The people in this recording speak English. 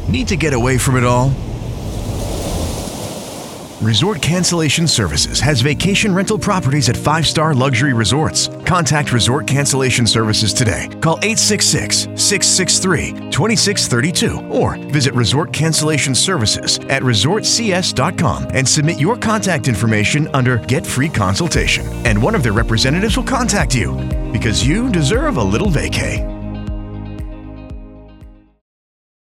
Need to get away from it all? Resort Cancellation Services has vacation rental properties at 5-star luxury resorts. Contact Resort Cancellation Services today. Call 866-663-2632 or visit Resort Cancellation Services at resortcs.com and submit your contact information under Get Free Consultation. And one of their representatives will contact you because you deserve a little vacay.